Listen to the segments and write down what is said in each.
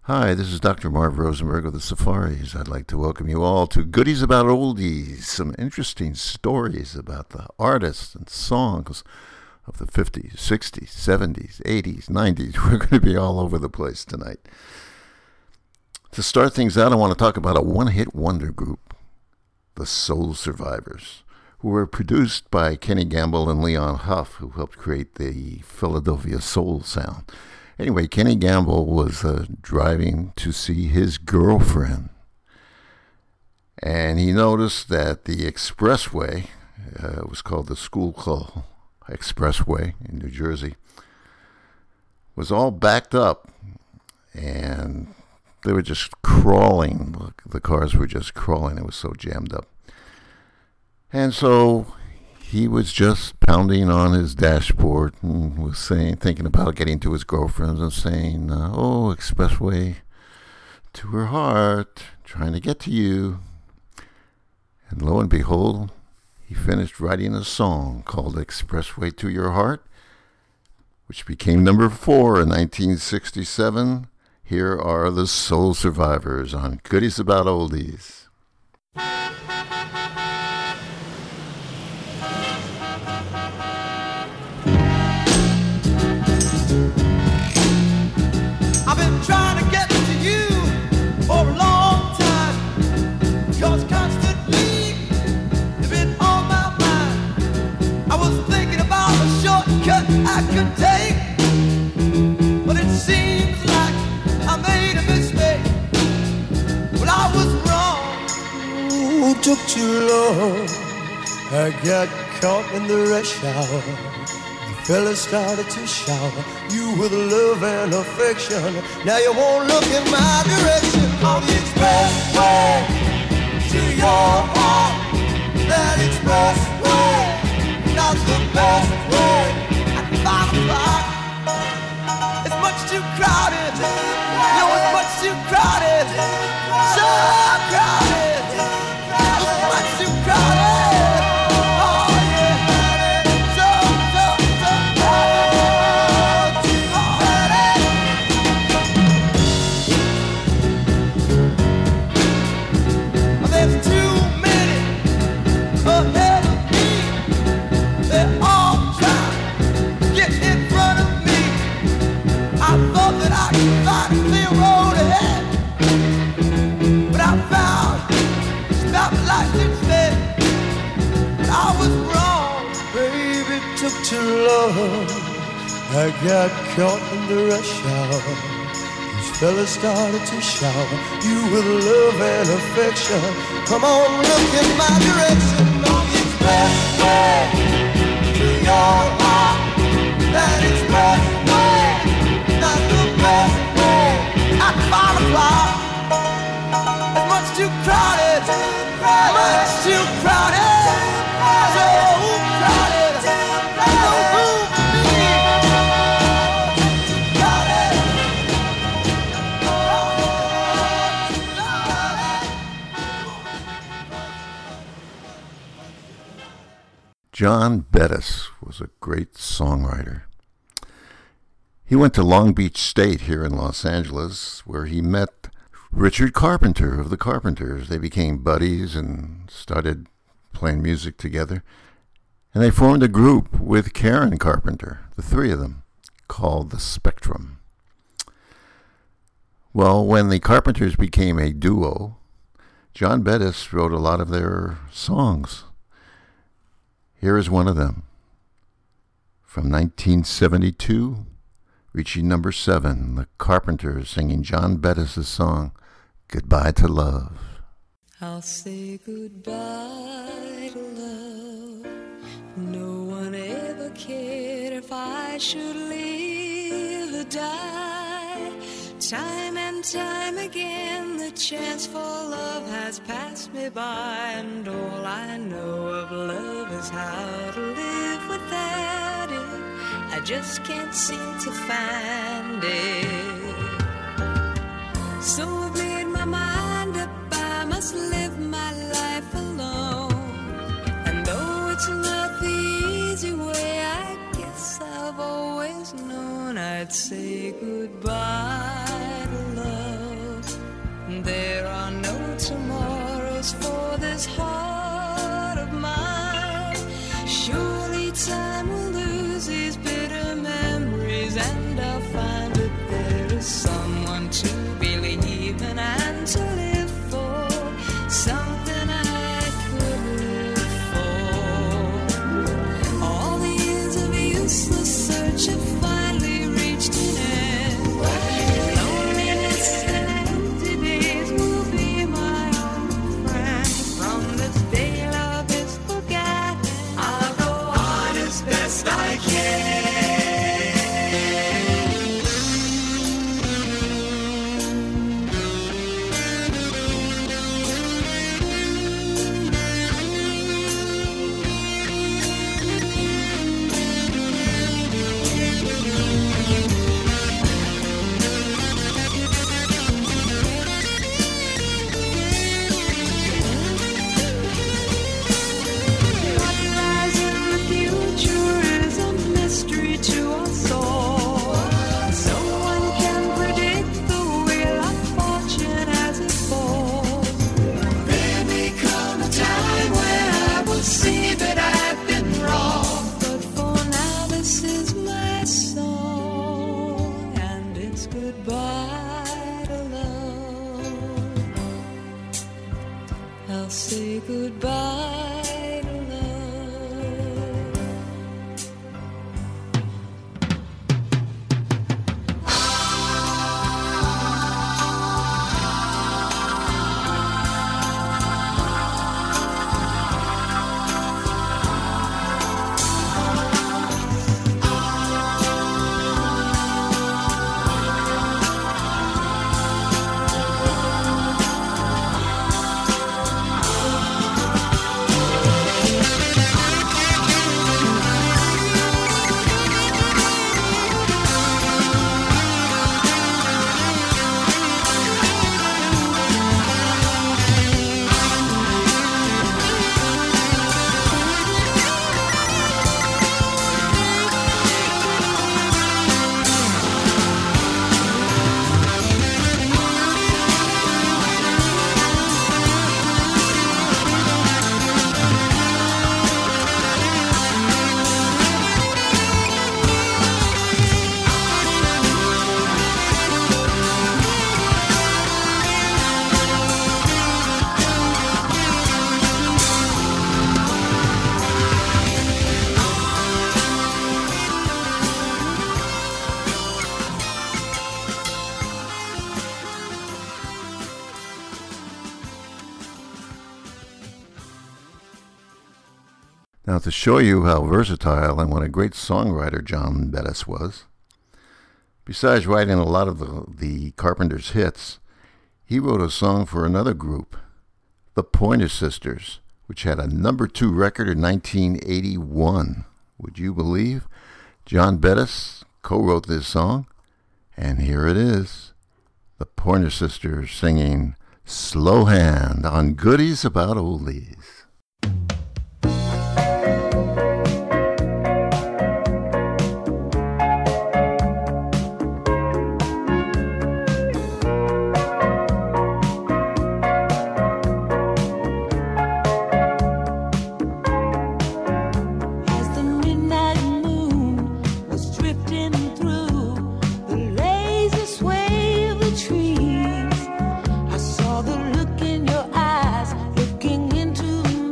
Hi, this is Dr. Marv Rosenberg of the Safaris. I'd like to welcome you all to Goodies About Oldies, some interesting stories about the artists and songs of the 50s, 60s, 70s, 80s, 90s. We're going to be all over the place tonight. To start things out, I want to talk about a one-hit wonder group, the Soul Survivors, who were produced by Kenny Gamble and Leon Huff, who helped create the Philadelphia soul sound. Anyway, Kenny Gamble was driving to see his girlfriend, and he noticed that the expressway, it was called the Schuylkill Expressway in New Jersey, was all backed up, and they were just crawling. The cars were just crawling. It was so jammed up. And so he was just pounding on his dashboard and was thinking about getting to his girlfriend and saying, oh, expressway to her heart, trying to get to you. And lo and behold, he finished writing a song called Expressway to Your Heart, which became number 4 in 1967. Here are the Soul Survivors on Goodies About Oldies. I've been trying to get to you for a long time, 'cause constantly you've been on my mind. I was thinking about a shortcut I could take, but it seems like I made a mistake. Well, I was wrong. Ooh, took too long. I got caught in the rush hour. Fella started to shower you with love and affection. Now you won't look in my direction. On the expressway to your heart. That expressway, not the best way. At 5 o'clock, it's much too crowded. No, it's much too crowded. So crowded. It's much too crowded. Too long, I got caught in the rush hour. These fellas started to shower you with love and affection. Come on, look in my direction. On the expressway to your heart. That expressway, not the best way. At 5 o'clock, it's much too crowded. Much too crowded. So crowded. John Bettis was a great songwriter. He went to Long Beach State here in Los Angeles, where he met Richard Carpenter of the Carpenters. They became buddies and started playing music together. And they formed a group with Karen Carpenter, the three of them, called The Spectrum. Well, when the Carpenters became a duo, John Bettis wrote a lot of their songs. Here is one of them, from 1972, reaching number 7, the Carpenters singing John Bettis' song, Goodbye to Love. I'll say goodbye to love. No one ever cared if I should live or die. Time and time again the chance for love has passed me by, and all I know of love is how to live without it. I just can't seem to find it. So I've made my mind up, I must live my life alone. And though it's not the easy way, I guess I've always known I'd say goodbye to love. this heart of mine. Surely time will lose these bitter memories, and I'll find that there is someone to believe in and to live for, something I could live for. All the years of useless search have finally reached an end. Loneliness and empty days will be my old friend. From this day love is forgotten, I'll go on as best I can. What lies in the future is a mystery to us all. No one can predict the wheel of fortune as it falls. There may come a time when I will see that I've been wrong. But for now, this is my song, and it's goodbye to love. I'll say goodbye to love. Now, to show you how versatile and what a great songwriter John Bettis was, besides writing a lot of the Carpenters' hits, he wrote a song for another group, the Pointer Sisters, which had a #2 record in 1981. Would you believe? John Bettis co-wrote this song, and here it is. The Pointer Sisters singing Slow Hand on Goodies About Oldies. As the midnight moon was drifting through the lazy sway of the trees, I saw the look in your eyes, looking into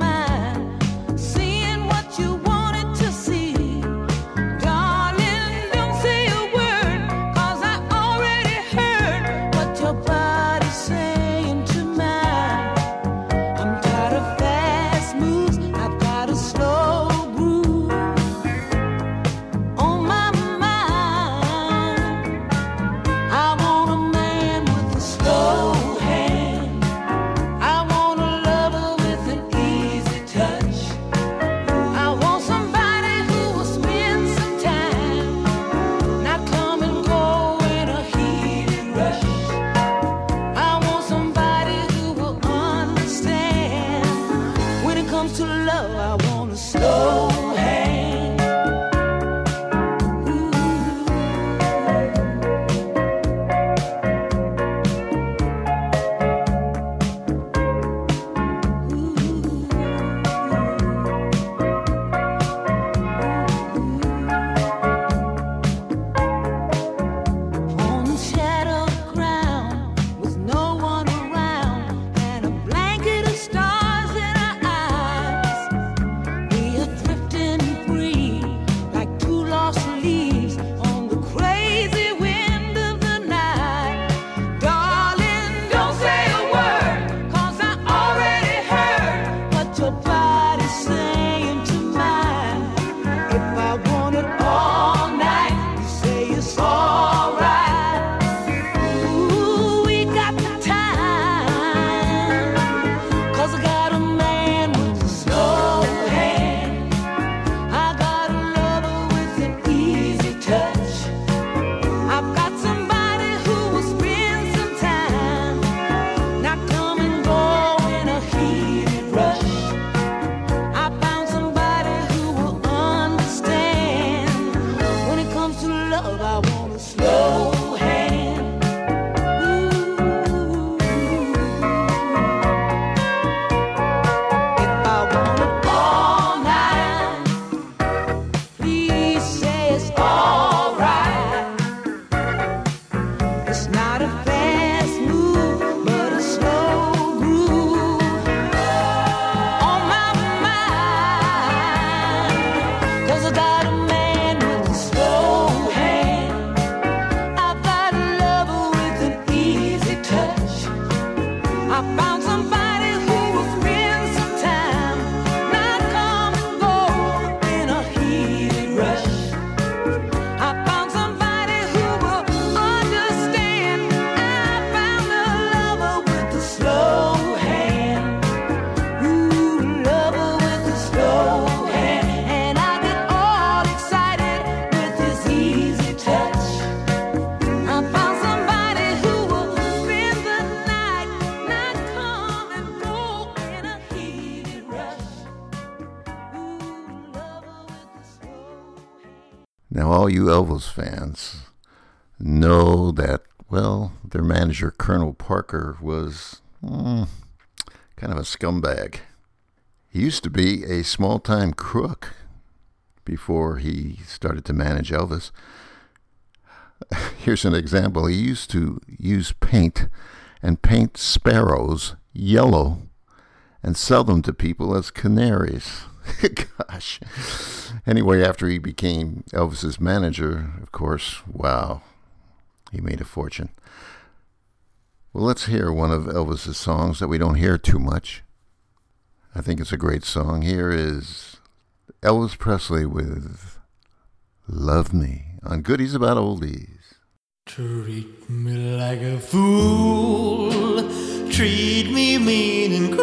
Now, all you Elvis fans know that, well, their manager, Colonel Parker, was kind of a scumbag. He used to be a small-time crook before he started to manage Elvis. Here's an example. He used to use paint and paint sparrows yellow and sell them to people as canaries. Gosh. Anyway, after he became Elvis's manager, of course, wow, he made a fortune. Well, let's hear one of Elvis's songs that we don't hear too much. I think it's a great song. Here is Elvis Presley with Love Me on Goodies About Oldies. Treat me like a fool, treat me mean and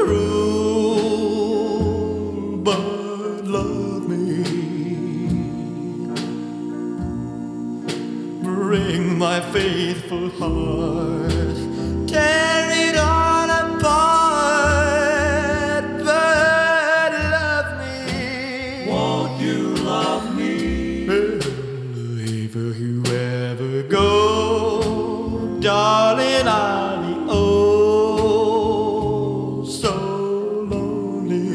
cruel, but love me. Bring my faithful heart, tear it all apart, but love me. Won't you love me? If you ever go, darling, I'll be oh so lonely.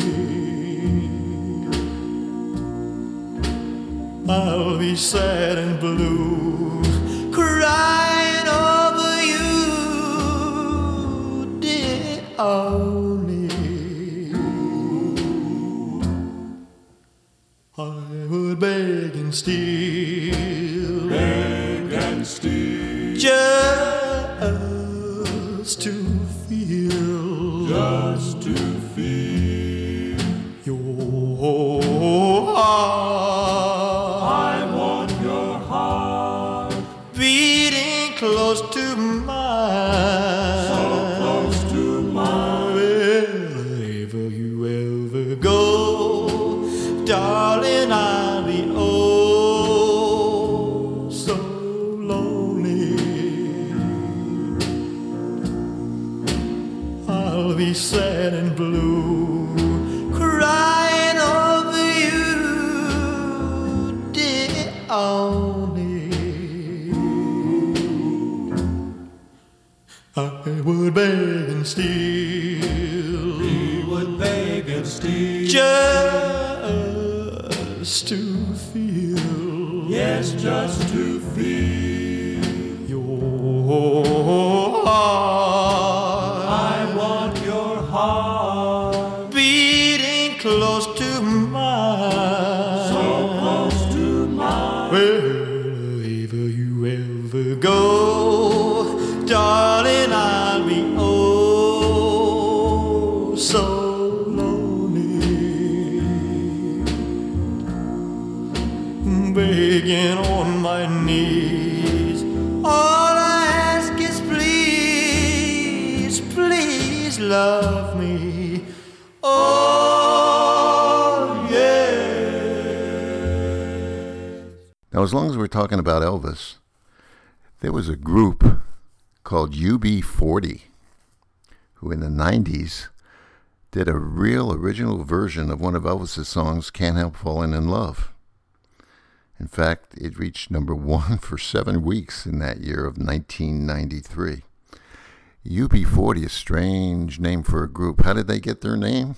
I'll be sad and blue, crying over you, dear only. I would beg and steal, just to feel, your heart. I want your heart beating close to mine, so close to mine. Wherever you ever go, darling, I'll be oh so lonely. I'll be sad and blue, crying over you, dear only. I would beg and steal, he would beg and steal, just to feel, yes, just to feel your heart. I want your heart beating close to mine, so close to mine. Wherever you ever go, darling, I'll be oh so begging on my knees. All I ask is please, please love me. Oh, yeah. Now, as long as we're talking about Elvis, there was a group called UB40 who in the 90s did a real original version of one of Elvis's songs, Can't Help Falling in Love. In fact, it reached number 1 for 7 weeks in that year of 1993. UB40, a strange name for a group. How did they get their name?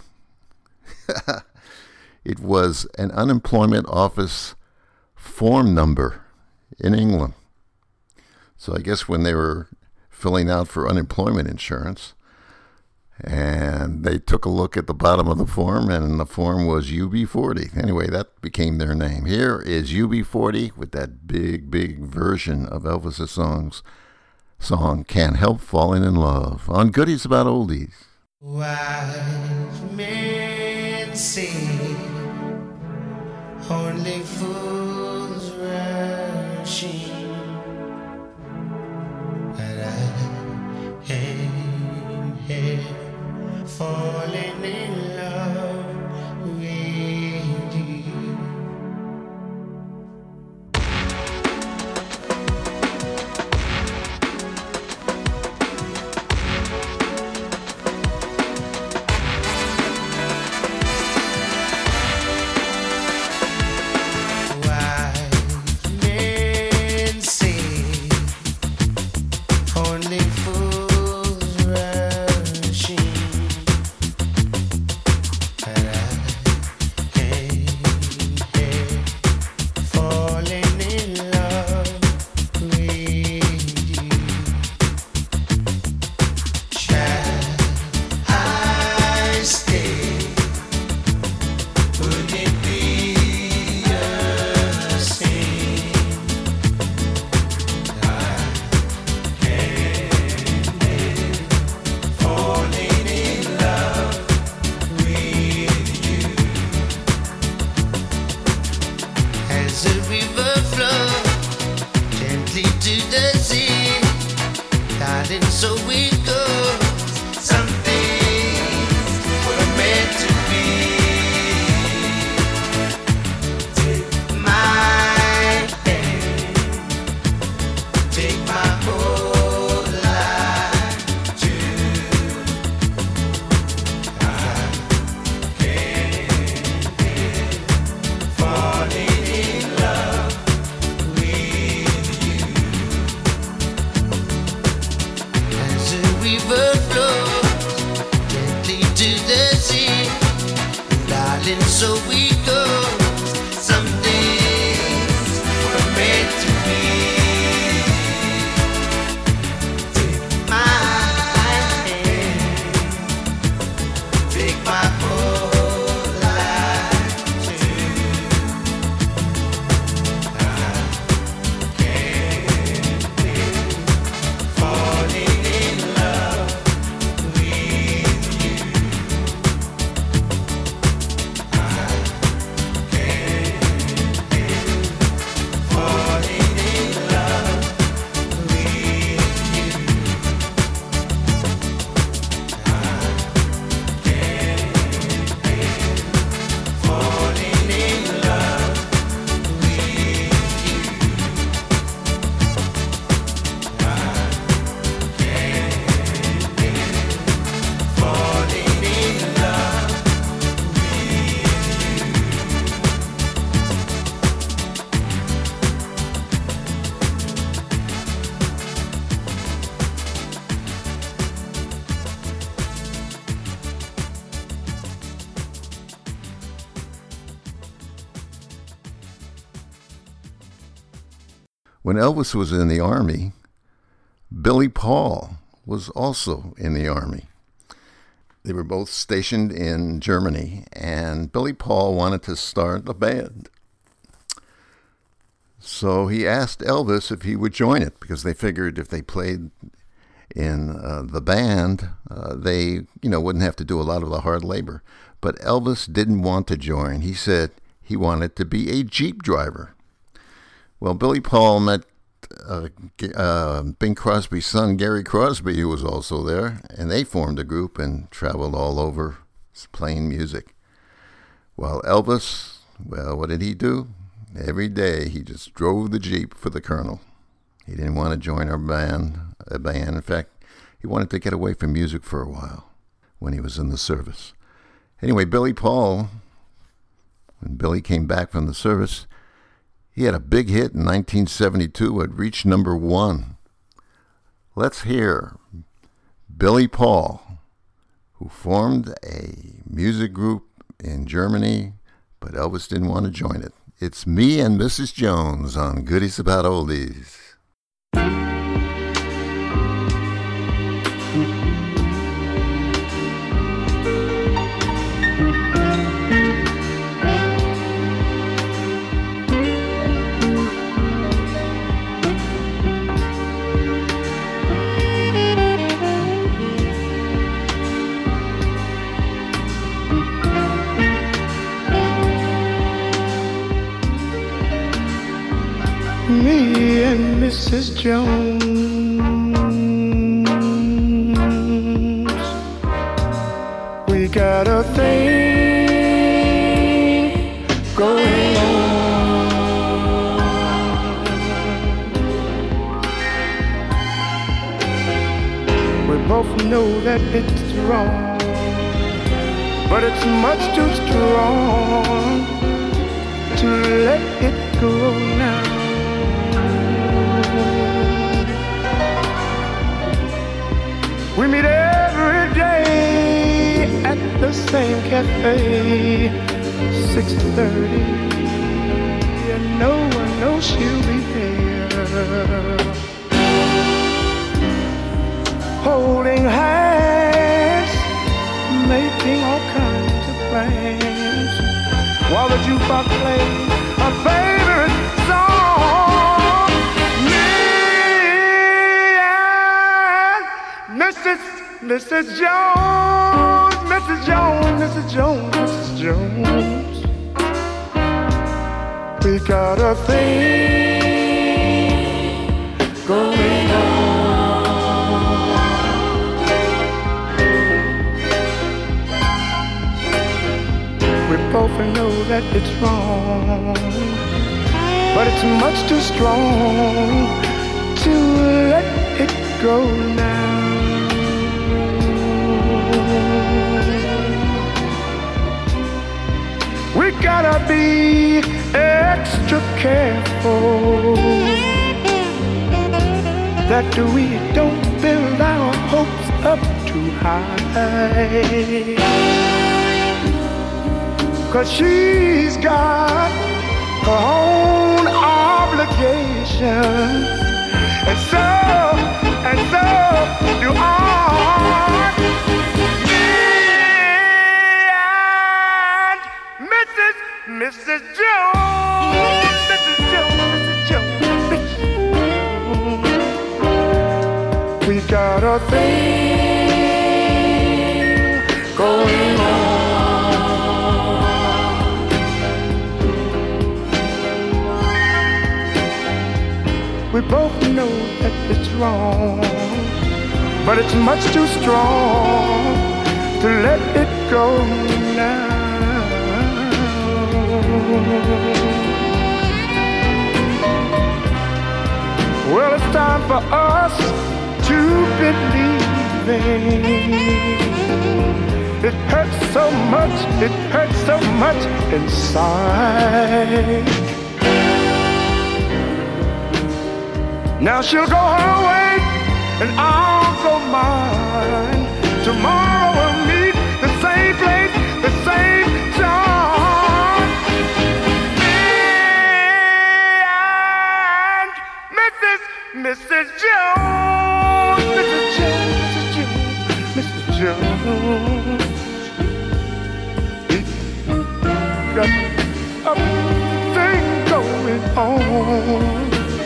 It was an unemployment office form number in England. So I guess when they were filling out for unemployment insurance, and they took a look at the bottom of the form, and the form was UB40. Anyway, that became their name. Here is UB40 with that big, big version of Elvis's song, Can't Help Falling in Love, on Goodies About Oldies. Wise men say only fools rush in, but I am here falling in love with you. Wise darling, so it goes. Some things were meant to be. Take my hand, take my whole life too. I can't help falling in love with you. As a river flows gently to the sea, darling, so we go. Some things were meant to be. Take my hand, take my whole life too. I can't help falling in love with you. I can't help falling in love with you. I can't help falling in love with you. I can't help falling in love When Elvis was in the Army, Billy Paul was also in the Army. They were both stationed in Germany, and Billy Paul wanted to start a band. So he asked Elvis if he would join it, because they figured if they played in the band, they wouldn't have to do a lot of the hard labor. But Elvis didn't want to join. He said he wanted to be a Jeep driver. Well, Billy Paul met Bing Crosby's son, Gary Crosby, who was also there, and they formed a group and traveled all over playing music. While Elvis, well, what did he do? Every day he just drove the Jeep for the Colonel. He didn't want to join a band. In fact, he wanted to get away from music for a while when he was in the service. Anyway, Billy Paul, when Billy came back from the service, he had a big hit in 1972. It reached number 1. Let's hear Billy Paul, who formed a music group in Germany, but Elvis didn't want to join it. It's Me and Mrs. Jones on Goodies About Oldies. Me and Mrs. Jones, we got a thing going on. We both know that it's wrong, but it's much too strong to let it go now. We meet every day at the same cafe, 6:30, and no one knows she'll be there. Holding hands, making all kinds of plans, while the jukebox plays a favorite song. Me and Mrs. Jones, Mrs. Jones, Mrs. Jones, Mrs. Jones, we got a thing going on. that it's wrong, but it's much too strong to let it go now. We gotta be extra careful that we don't build our hopes up too high, 'cause she's got her own obligations, and so do I. Mrs. Jones, Mrs. Jones, Mrs. Jones, we got a thing going on. We both know that it's wrong, but it's much too strong to let it go now. Well, it's time for us to believe. It hurts so much inside. Now she'll go her way and I'll go mine. Tomorrow we'll meet the same place, the same time. Mrs. Jones, Mrs. Jones, Mrs. Jones, got a thing going on.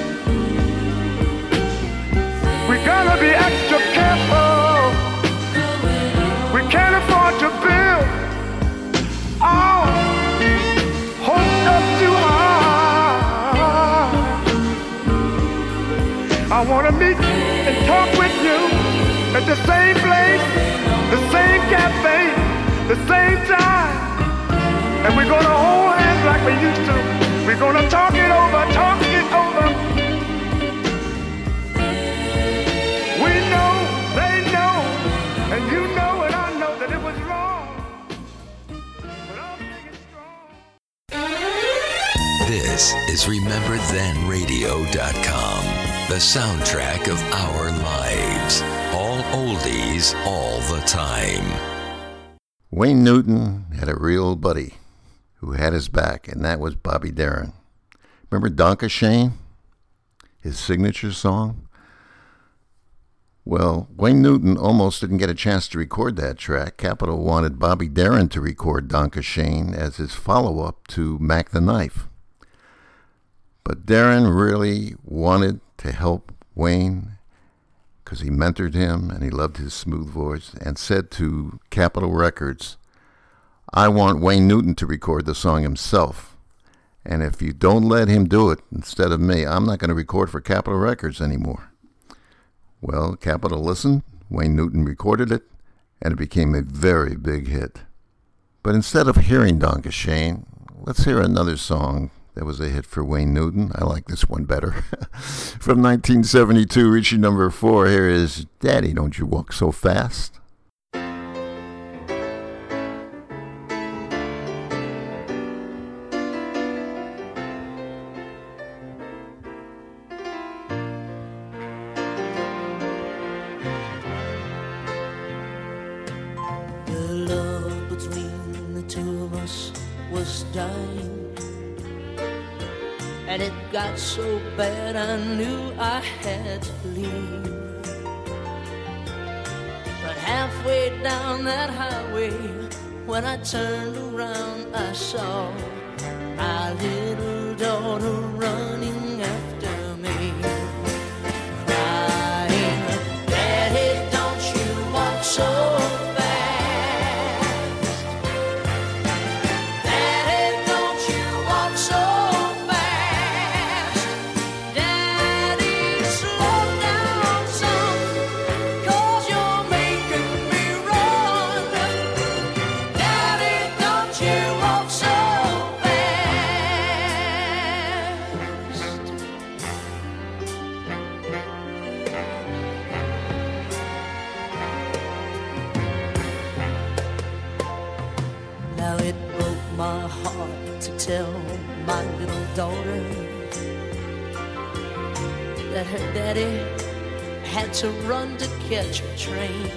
We gotta be extra careful. We can't afford to build our hopes up too high. I wanna meet and talk with you at the same place, the same cafe, the same time. And we're gonna hold hands like we used to. We're gonna talk it over, talk it over. We know, they know, and you know and I know that it was wrong. But I'll make it strong. This is RememberThenRadio.com, the soundtrack of our lives. All oldies, all the time. Wayne Newton had a real buddy who had his back, and that was Bobby Darin. Remember Donka Shane? His signature song? Well, Wayne Newton almost didn't get a chance to record that track. Capitol wanted Bobby Darin to record Donka Shane as his follow-up to Mac the Knife. But Darin really wanted to help Wayne because he mentored him and he loved his smooth voice, and said to Capitol Records, I want Wayne Newton to record the song himself. And if you don't let him do it instead of me, I'm not going to record for Capitol Records anymore. Well, Capitol listened, Wayne Newton recorded it, and it became a very big hit. But instead of hearing Donka Shane, let's hear another song that was a hit for Wayne Newton. I like this one better. From 1972, reaching number 4, here is Daddy, Don't You Walk So Fast. And it got so bad I knew I had to leave. But halfway down that highway, when I turned around, I saw my little daughter running after me, crying, Daddy, don't you walk so fast. Daddy, don't you walk so fast. So heart to tell my little daughter that her daddy had to run to catch a train.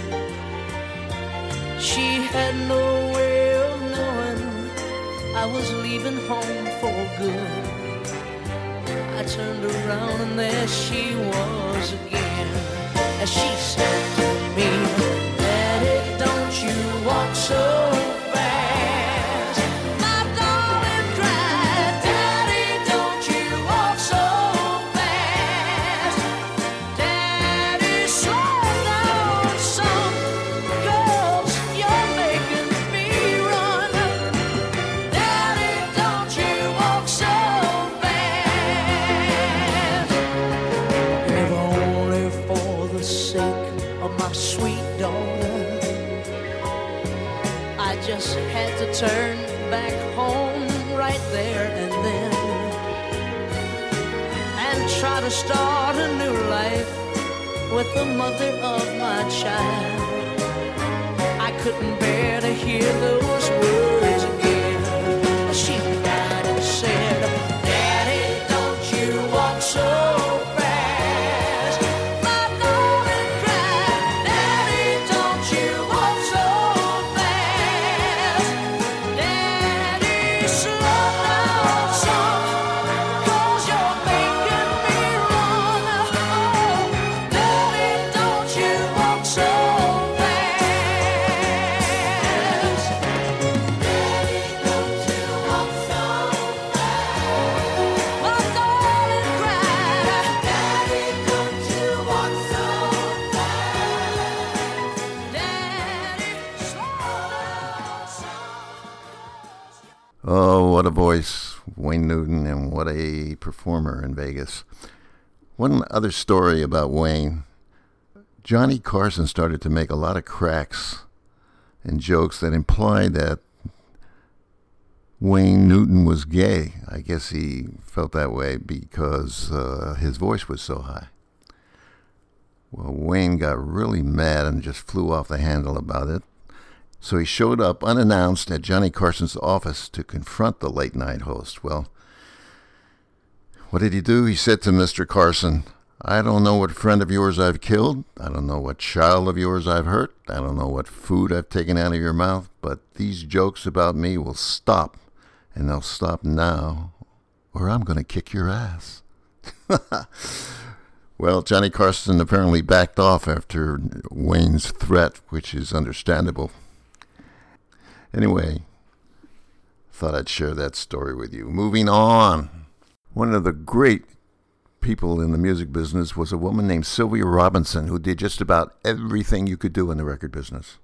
She had no way of knowing I was leaving home for good. I turned around and there she was again. As she said to me, Daddy, don't you walk so fast. My darling cried, Daddy, don't you walk so fast. Daddy, slow down some, 'cause you're making me run. Daddy, don't you walk so fast. If only for the sake of my sweet daughter, I just had to turn back home right there and then, and try to start a new life with the mother of my child. I couldn't bear to hear those words again. She cried and said, Daddy, don't you walk so fast. My darling cried, Daddy, don't you walk so fast. Daddy, slow down some, 'cause you're making me run. Oh, Daddy, don't you walk so fast. Daddy, don't you walk so fast. My darling cried, Daddy, don't you walk so fast. Daddy, slow down some. Oh, what a voice, Wayne Newton, and what a performer in Vegas. One other story about Wayne. Johnny Carson started to make a lot of cracks and jokes that implied that Wayne Newton was gay. I guess he felt that way because his voice was so high. Well, Wayne got really mad and just flew off the handle about it. So he showed up unannounced at Johnny Carson's office to confront the late night host. Well, what did he do? He said to Mr. Carson, I don't know what friend of yours I've killed. I don't know what child of yours I've hurt. I don't know what food I've taken out of your mouth. But these jokes about me will stop. And they'll stop now, or I'm going to kick your ass. Well, Johnny Carson apparently backed off after Wayne's threat, which is understandable. Anyway, thought I'd share that story with you. Moving on. One of the great people in the music business was a woman named Sylvia Robinson, who did just about everything you could do in the record business.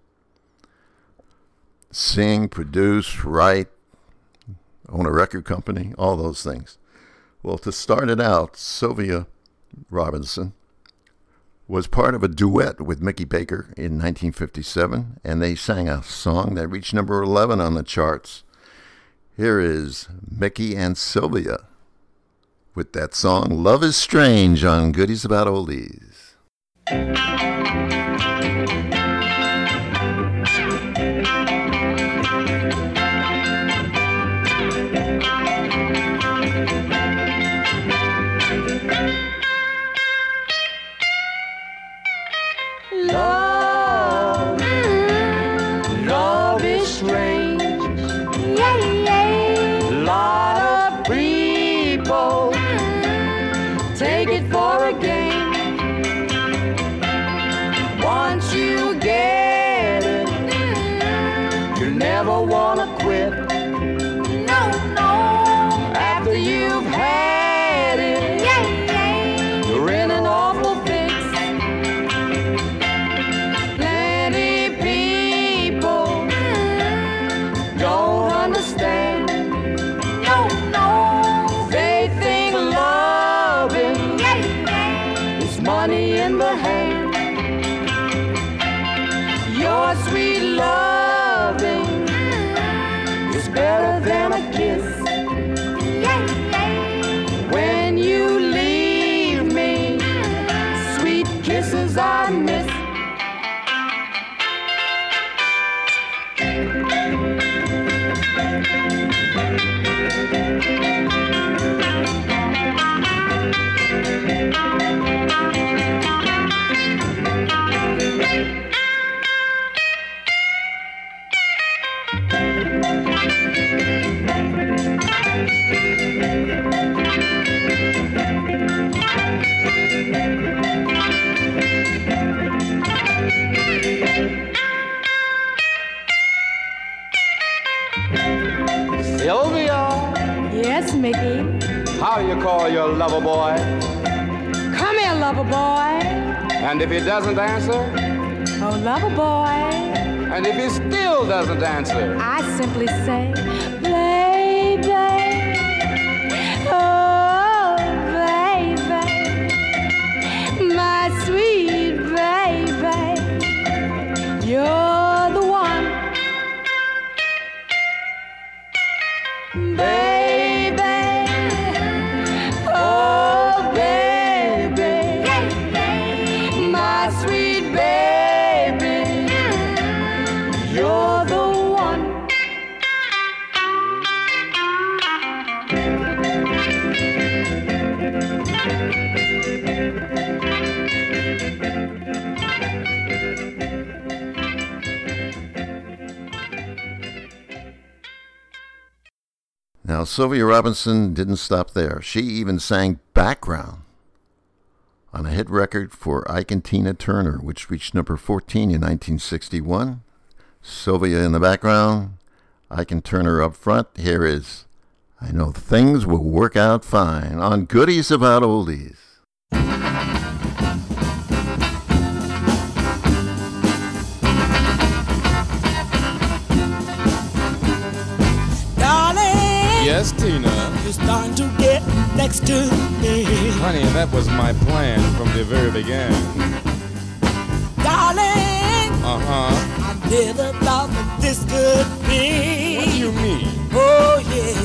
Sing, produce, write, own a record company, all those things. Well, to start it out, Sylvia Robinson was part of a duet with Mickey Baker in 1957, and they sang a song that reached number 11 on the charts. Here is Mickey and Sylvia with that song, Love is Strange, on Goodies About Oldies. Love is strange. Yeah, yeah. Lot of people take it for a game. Mickey. How do you call your lover boy? Come here, lover boy. And if he doesn't answer? Oh, lover boy. And if he still doesn't answer? I simply say, baby. Oh, baby. My sweet baby. You're the one. Baby. Oh, baby. My sweet baby. You're the one. Now, Sylvia Robinson didn't stop there. She even sang background on a hit record for Ike and Tina Turner, which reached number 14 in 1961. Sylvia in the background, Ike and Turner up front. Here is I Know Things Will Work Out Fine on Goodies About Oldies. Darling, Yes, Tina. you're starting to get next to me. Honey, that was my plan from the very beginning. Darling, Uh-huh. I never thought that this could be. What do you mean? Oh, yeah.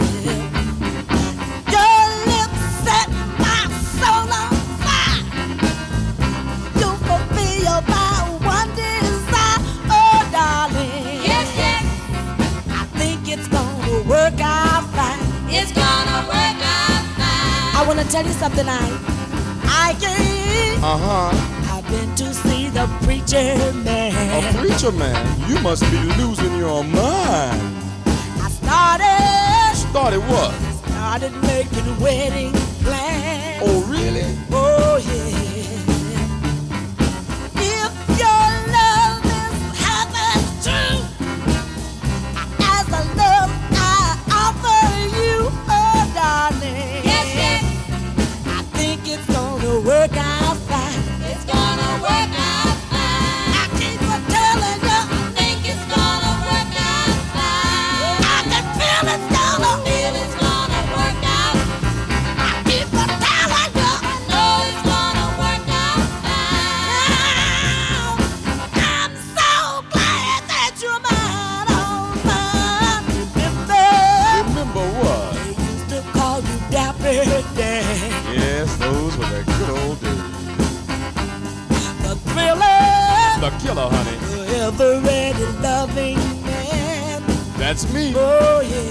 Your lips set my soul on fire. You fulfill my one desire. Oh, darling. Yes, yes, I think it's gonna work out fine. it's gonna work out fine. I wanna tell you something, I can't. Uh-huh. I've been to see the preacher man. A preacher man? You must be losing your mind. I Started what? started making wedding plans. Oh, really? Oh, yeah. If your love is half as true as the love I offer you, oh, darling. Yes, yes, I think it's gonna work out fine. it's gonna work out fine. I keep on telling you, I think it's gonna work out fine. I can feel it's gonna. Feel it's gonna work out. I keep on telling you, I know it's gonna work out fine. I'm so glad that you're mine, oh, mine. Remember, Remember what? they used to call you Dapper Dan. Yes, those were the good old days. The thriller, The killer, honey. the ever-ready loving man. That's me. Oh, yeah.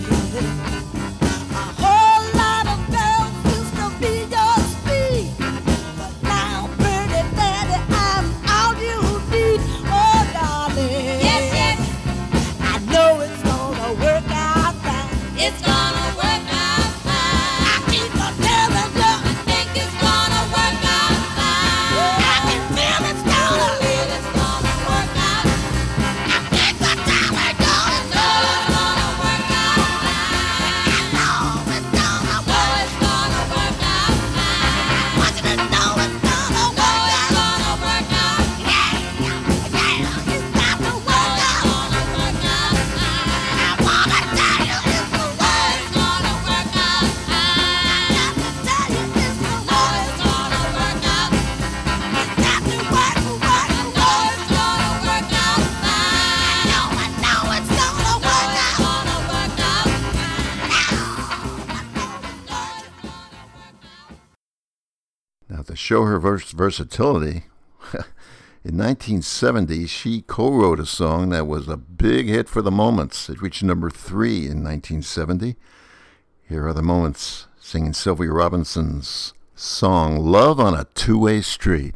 A whole lot of girls used to be your speed. But now, pretty daddy, I'm all you need. Oh, darling. Yes, yes, I know it's gonna work out fine. it's gonna work out fine. I keep on telling you, I think it's gonna work out fine. I can feel it's gonna. Feel it's gonna work out. I keep on telling you, I know it's gonna work out fine. I know it's gonna Know work. it's gonna work out fine. I want you to know it's gonna Know work it's out. gonna work out. Yeah, it's got to work Know out. it's gonna work out fine. I wanna tell you it's the Know way. it's gonna work out fine. Got to tell you it's the Know way. it's gonna work out. It's got to work, Know work. it's gonna work out fine. I know it's gonna Know work it's out. gonna work out. Now, to show her versatility, in 1970, she co-wrote a song that was a big hit for the Moments. It reached number 3 in 1970. Here are the Moments singing Sylvia Robinson's song, Love on a Two-Way Street.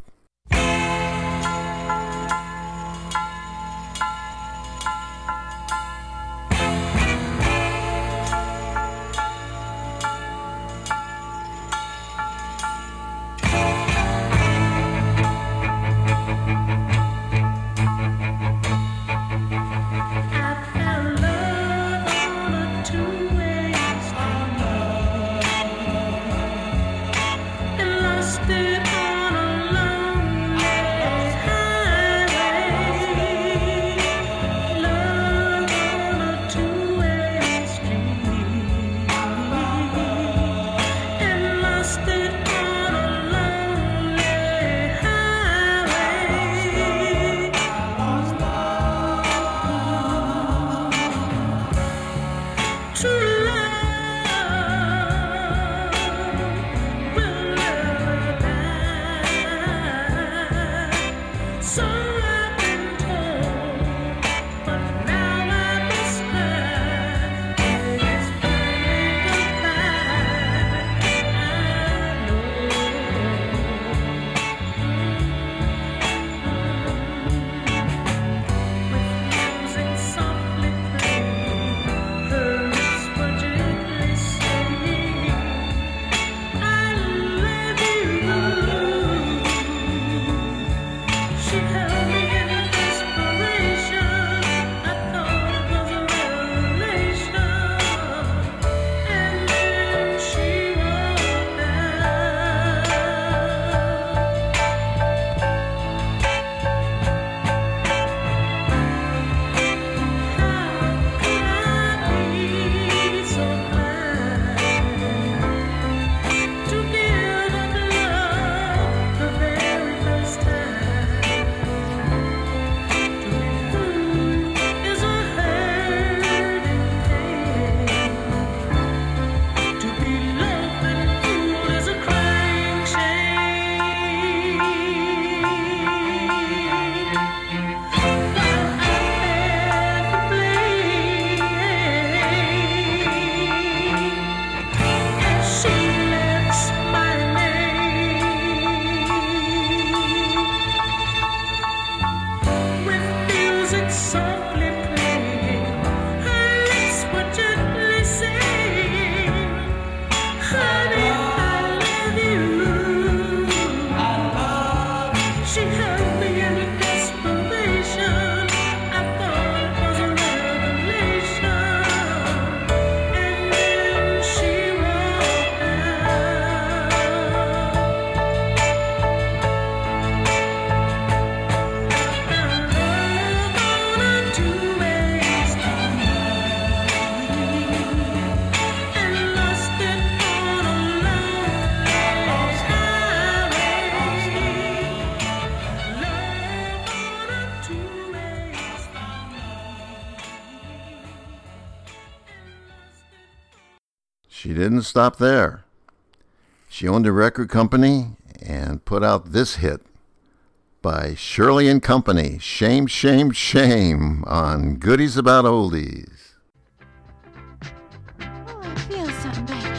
I fell in love on a two-way street. She didn't stop there. She owned a record company and put out this hit by Shirley and Company, Shame, Shame, Shame, on Goodies About Oldies. Oh, I feel something, baby.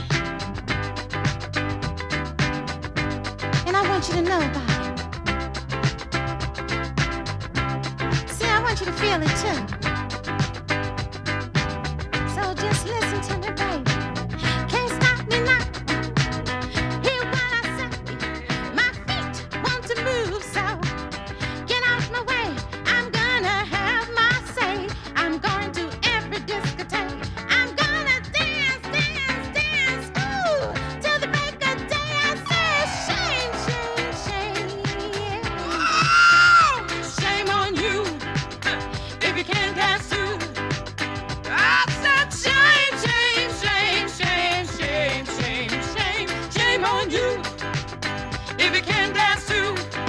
And I want you to know about it. See, I want you to feel it too. So just listen to me, baby. Can't stop me now. Hear what I say. My feet want to move, so get out my way. I'm gonna have my say. I'm going to every discotheque. I'm gonna dance, dance, dance, ooh, till the break of day. I say, shame, shame, shame. Oh, shame on you if you can't dance too. I said, shame, shame, shame, shame, shame, shame, shame, shame on you if you can't dance too.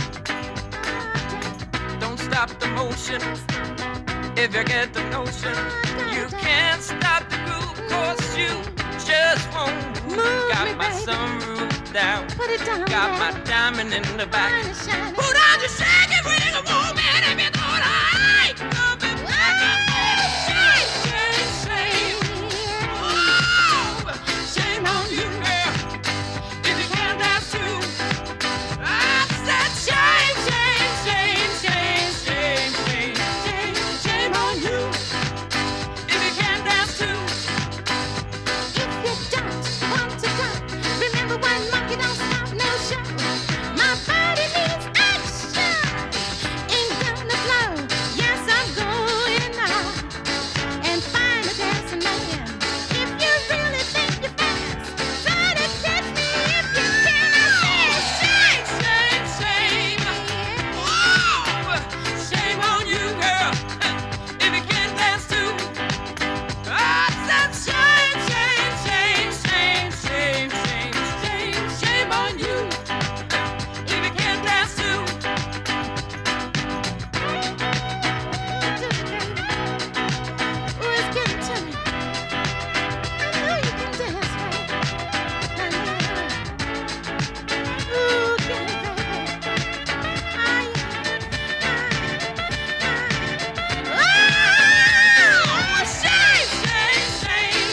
Don't stop the motion if you get the notion. You can't stop the groove, cause you just won't move. Got my sunroof down, Put it down, got my baby. diamond in the back. Shine it, shine it. Put on the shake and bring a woman if you thought I ain't coming back. Shame, shame, shame. Oh, shame on you, girl, if you can't dance too. I said shame, shame, shame, shame, shame, shame, shame, shame on you if you can't dance too. If you don't want to go, remember one monkey don't stop no show. My body needs action. Ain't gonna blow. Yes, I'm going now and find a dancing man. If you really think you're fast, try to catch me if you can. I said Shame, shame, shame. Oh, shame on you, girl, if you can't dance too. I said shame, shame, shame, shame, shame, shame, shame, shame on you if you can't dance too. Ooh, it's getting to me. I know you can dance, baby. I know. Ooh, get it, baby. Oh, shame, shame, shame.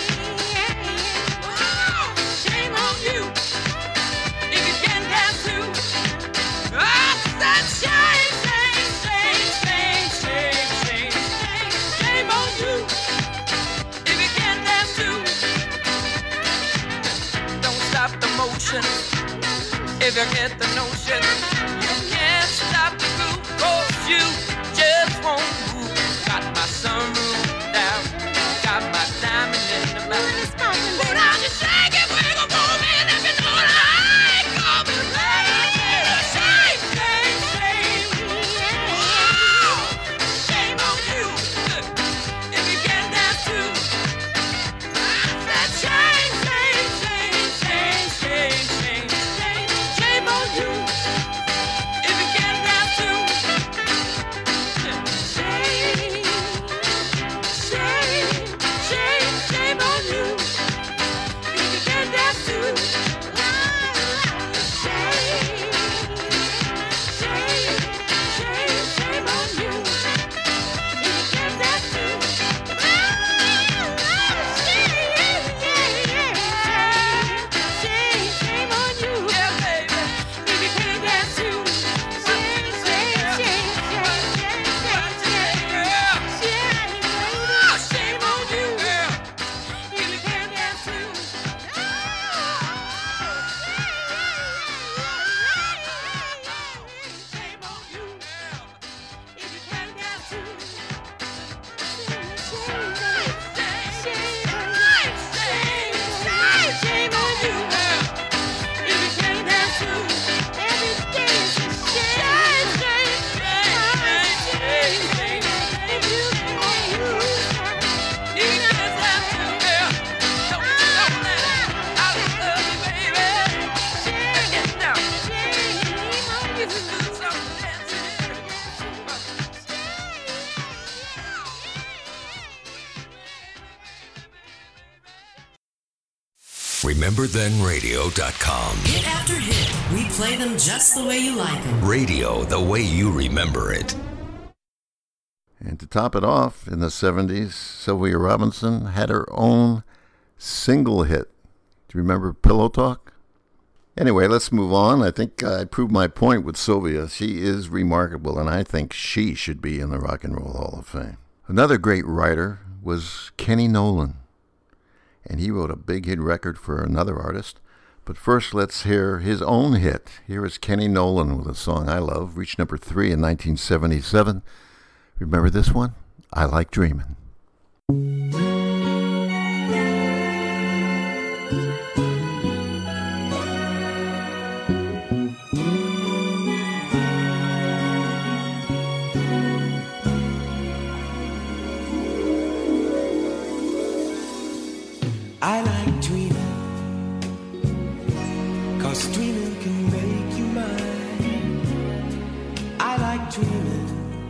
Oh, shame on you if you can't dance too. I said shame, shame, shame, shame, shame, shame, shame, shame on you if you can't dance too. Don't stop the motion if you get the notion. You can't stop the groove, cause you just won't move. Got my sunroof down, got my diamond in the back. Put on your shake and bring a woman if you know that I ain't coming back. Shame, shame, shame. Oh, shame on you if you can't dance too. I said shame, shame, shame, shame, shame, shame, shame on you RememberThenRadio.com. Hit after hit, we play them just the way you like them. Radio the way you remember it. And to top it off, in the 70s, Sylvia Robinson had her own single hit. Do you remember Pillow Talk? Anyway, let's move on. I think I proved my point with Sylvia. She is remarkable, and I think she should be in the Rock and Roll Hall of Fame. Another great writer was Kenny Nolan, and he wrote a big hit record for another artist. But first, let's hear his own hit. Here is Kenny Nolan with a song I love, reached number 3 in 1977. Remember this one? I Like Dreamin'. I like dreaming, 'cause dreaming can make you mine. I like dreaming,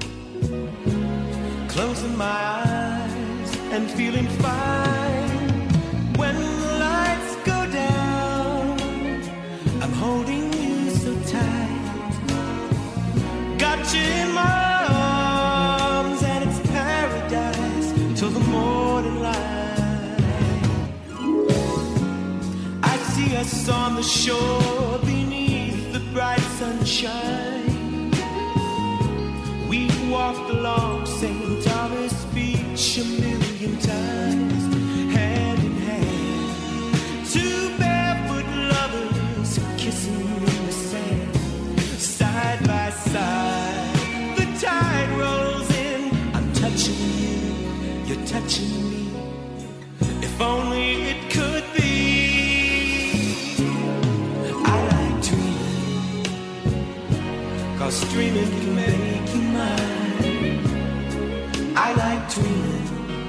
closing my eyes and feeling fine. When the lights go down, I'm holding you so tight. Got you in my arms and it's paradise till the morning light. I see us on the shore beneath the bright sunshine. We walked along St. Thomas Beach a million times, hand in hand. Two barefoot lovers kissing in the sand, side by side. The tide rolls in, I'm touching you, you're touching me. If only it could be. I like dreaming, 'cause dreaming can make you mine. I like dreaming,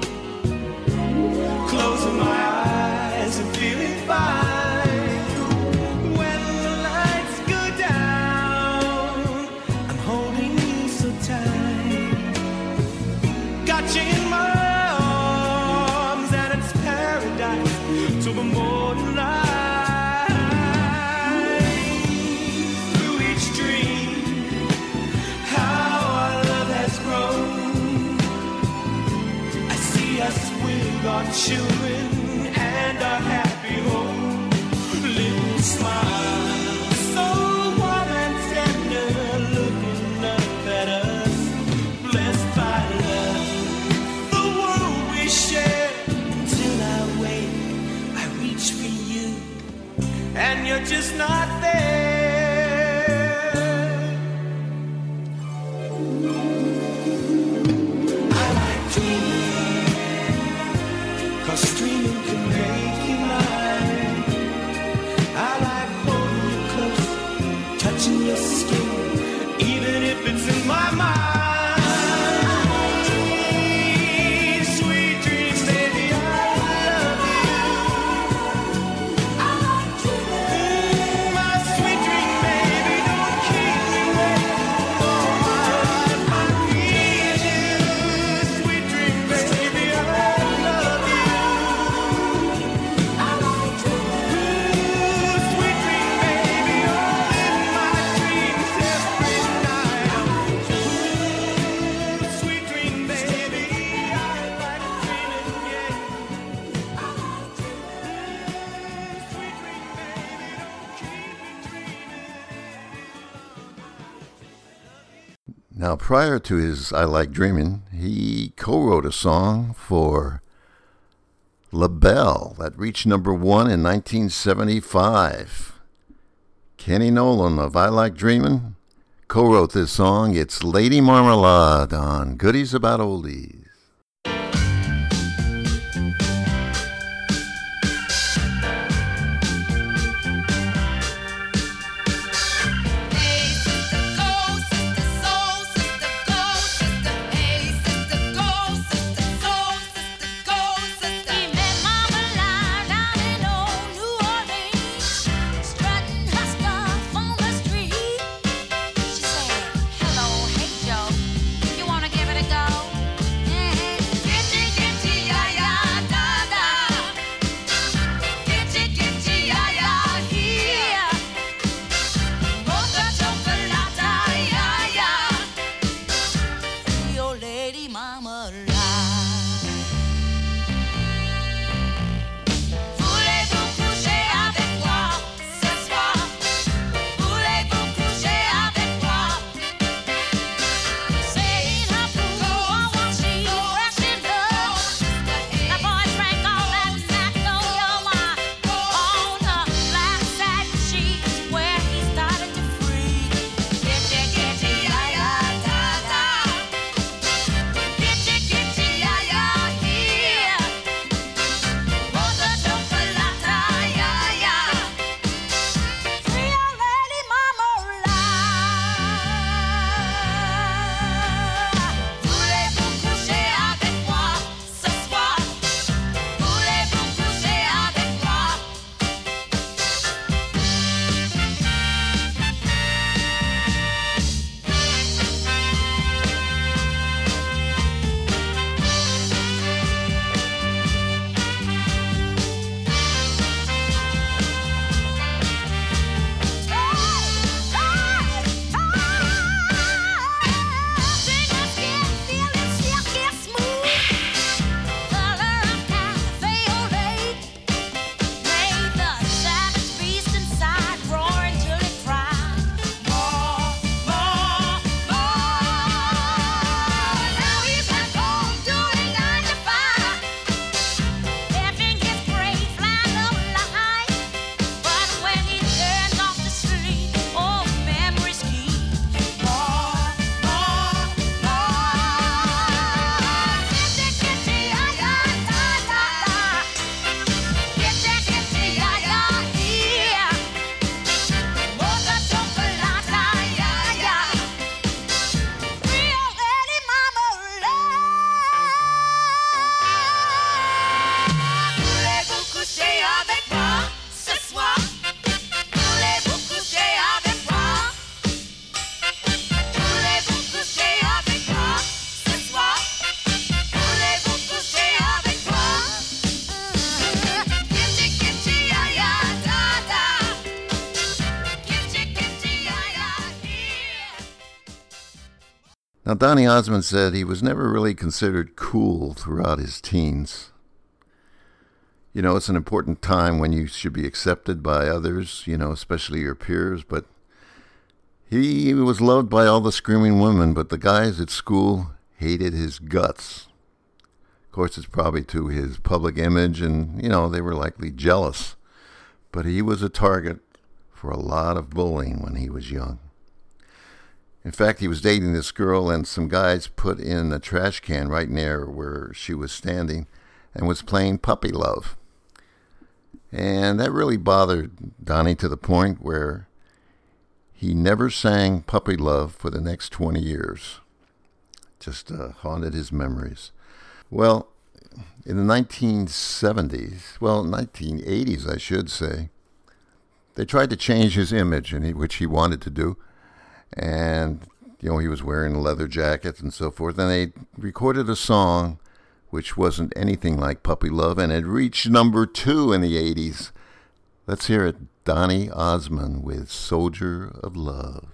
closing my eyes and feeling fine. When the lights go down, I'm holding you so tight. Got you in my arms and it's paradise till the morning light. Through each dream, how our love has grown. I see us with our children and our happy home. Little smile, so warm and tender, looking up at us, blessed by love. The world we share, till I wake, I reach for you, and you're just not there. I like dreaming, 'cause dreaming can make you mine. I like holding you close, touching your skin, even if it's in my mind. Sweet dreams, baby, I love you. I like dreaming. My sweet dream, baby, don't keep me waiting all my life. I need you. Sweet dream, baby, I love you. I like dreaming. Sweet dream, baby, all in my dreams every night. Sweet dream, baby, I like dreaming, yeah. I like dreaming. Sweet dream, baby, don't keep me dreaming. Now, prior to his I Like Dreamin', he co-wrote a song for LaBelle that reached number 1 in 1975. Kenny Nolan of I Like Dreamin' co-wrote this song. It's Lady Marmalade on Goodies About Oldies. Hello, hey Joe, you wanna give it a go? Now, Donny Osmond said he was never really considered cool throughout his teens. You know, it's an important time when you should be accepted by others, you know, especially your peers, but he was loved by all the screaming women, but the guys at school hated his guts. Of course, it's probably to his public image, and, you know, they were likely jealous. But he was a target for a lot of bullying when he was young. In fact, he was dating this girl, and some guys put in a trash can right near where she was standing and was playing Puppy Love. And that really bothered Donny to the point where he never sang Puppy Love for the next 20 years. Just haunted his memories. Well, in the 1980s, I should say, they tried to change his image, which he wanted to do. And, you know, he was wearing a leather jacket and so forth. And they recorded a song which wasn't anything like Puppy Love, and it reached number 2 in the 80s. Let's hear it. Donny Osmond with Soldier of Love.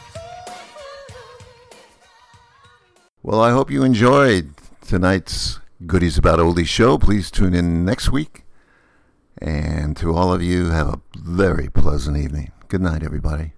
Well, I hope you enjoyed tonight's Goodies About Oldies show. Please tune in next week. And to all of you, have a very pleasant evening. Good night, everybody.